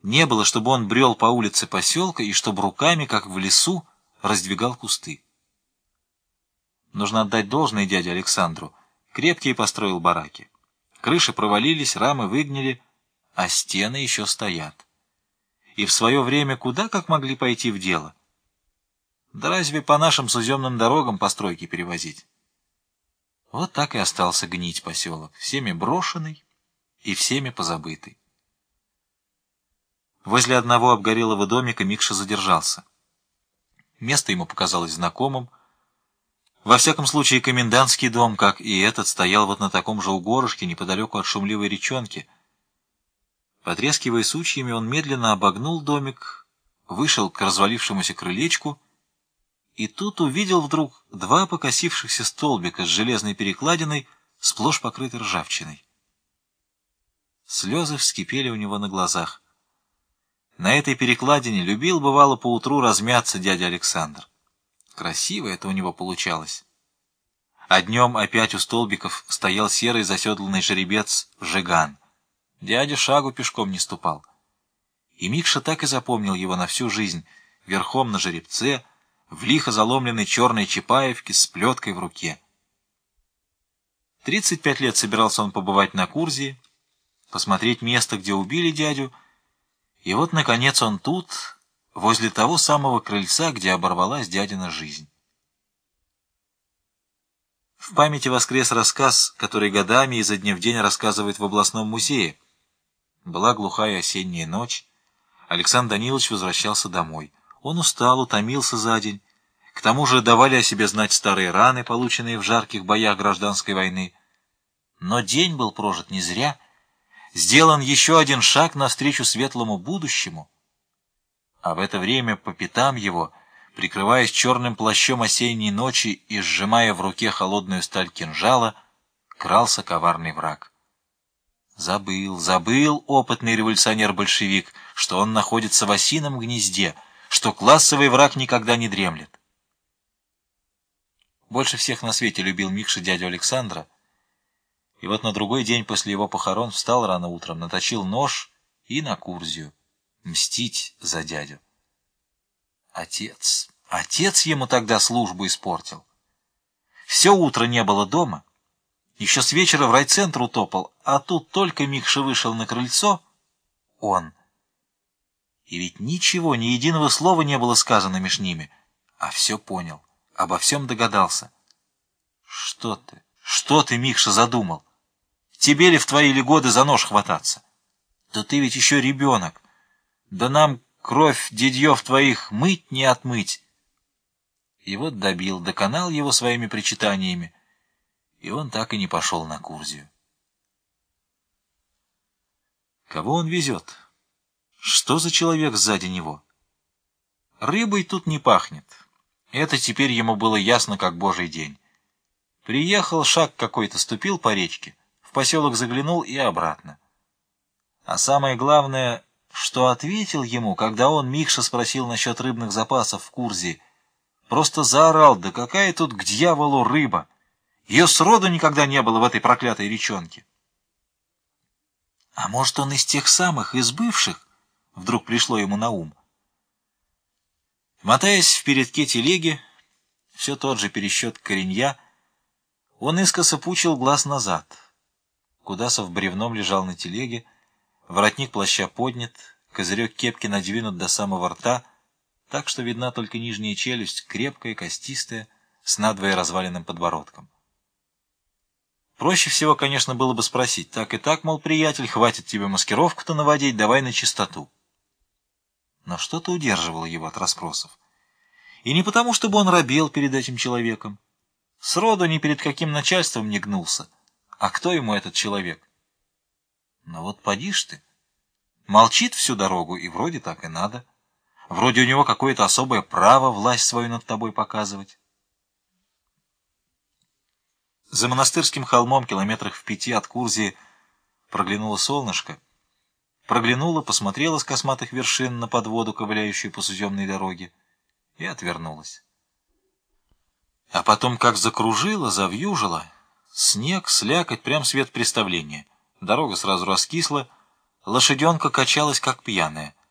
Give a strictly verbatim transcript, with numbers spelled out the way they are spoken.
Не было, чтобы он брел по улице поселка и чтобы руками, как в лесу, раздвигал кусты. Нужно отдать должное дяде Александру. Крепкие построил бараки. Крыши провалились, рамы выгнили, а стены еще стоят. И в свое время куда как могли пойти в дело? Да разве по нашим суземным дорогам постройки перевозить? Вот так и остался гнить поселок, всеми брошенный и всеми позабытый. Возле одного обгорелого домика Микша задержался. Место ему показалось знакомым. Во всяком случае, комендантский дом, как и этот, стоял вот на таком же угорышке, неподалеку от шумливой речонки. Потрескивая сучьями, он медленно обогнул домик, вышел к развалившемуся крылечку и тут увидел вдруг два покосившихся столбика с железной перекладиной, сплошь покрытой ржавчиной. Слезы вскипели у него на глазах. На этой перекладине любил, бывало, поутру размяться дядя Александр. Красиво это у него получалось. А днем опять у столбиков стоял серый заседланный жеребец Жиган. Дядя шагу пешком не ступал. И Микша так и запомнил его на всю жизнь, верхом на жеребце, в лихо заломленной черной чапаевке с плеткой в руке. Тридцать пять лет собирался он побывать на Курзии, посмотреть место, где убили дядю, и вот, наконец, он тут, возле того самого крыльца, где оборвалась дядина жизнь. В памяти воскрес рассказ, который годами изо дня в день рассказывают в областном музее. Была глухая осенняя ночь. Александр Данилович возвращался домой. Он устал, утомился за день. К тому же давали о себе знать старые раны, полученные в жарких боях гражданской войны. Но день был прожит не зря. Сделан еще один шаг навстречу светлому будущему. А в это время по пятам его, прикрываясь черным плащом осенней ночи и сжимая в руке холодную сталь кинжала, крался коварный враг. Забыл, забыл опытный революционер-большевик, что он находится в осином гнезде, что классовый враг никогда не дремлет. Больше всех на свете любил Микша дядю Александра, и вот на другой день после его похорон встал рано утром, наточил нож и на Курзию мстить за дядю. Отец, отец ему тогда службу испортил. Все утро не было дома, еще с вечера в райцентр утопал, а тут только Микша вышел на крыльцо, он. И ведь ничего, ни единого слова не было сказано меж ними, а все понял, обо всем догадался. Что ты, что ты, Микша, задумал? Тебе ли в твои ли годы за нож хвататься? Да ты ведь еще ребенок. Да нам кровь дядьев твоих мыть не отмыть. И вот добил, доконал его своими причитаниями, и он так и не пошел на Курзию. Кого он везет? Что за человек сзади него? Рыбой тут не пахнет. Это теперь ему было ясно, как божий день. Приехал, шаг какой-то ступил по речке, в поселок заглянул и обратно. А самое главное, что ответил ему, когда он, Микша, спросил насчет рыбных запасов в Курзии, просто заорал: да какая тут к дьяволу рыба! Ее сроду никогда не было в этой проклятой речонке. А может, он из тех самых, из бывших? Вдруг пришло ему на ум. Мотаясь в передке телеги, все тот же пересчет коренья, он искоса пучил глаз назад. Кудасов бревном лежал на телеге, воротник плаща поднят, козырек кепки надвинут до самого рта, так что видна только нижняя челюсть, крепкая, костистая, с надвое разваленным подбородком. Проще всего, конечно, было бы спросить: так и так, мол, приятель, хватит тебе маскировку-то наводить, давай на чистоту. Но что-то удерживало его от расспросов. И не потому, чтобы он робел перед этим человеком. Сроду ни перед каким начальством не гнулся. А кто ему этот человек? Но вот поди ж ты. Молчит всю дорогу, и вроде так и надо. Вроде у него какое-то особое право власть свою над тобой показывать. За монастырским холмом, километрах в пяти от Курзии, проглянуло солнышко. Проглянуло, посмотрела с косматых вершин на подводу, ковыляющую по суземной дороге, и отвернулась. А потом как закружила, завьюжила. Снег, слякоть, прям свет представления. Дорога сразу раскисла, Лошаденка качалась, как пьяная.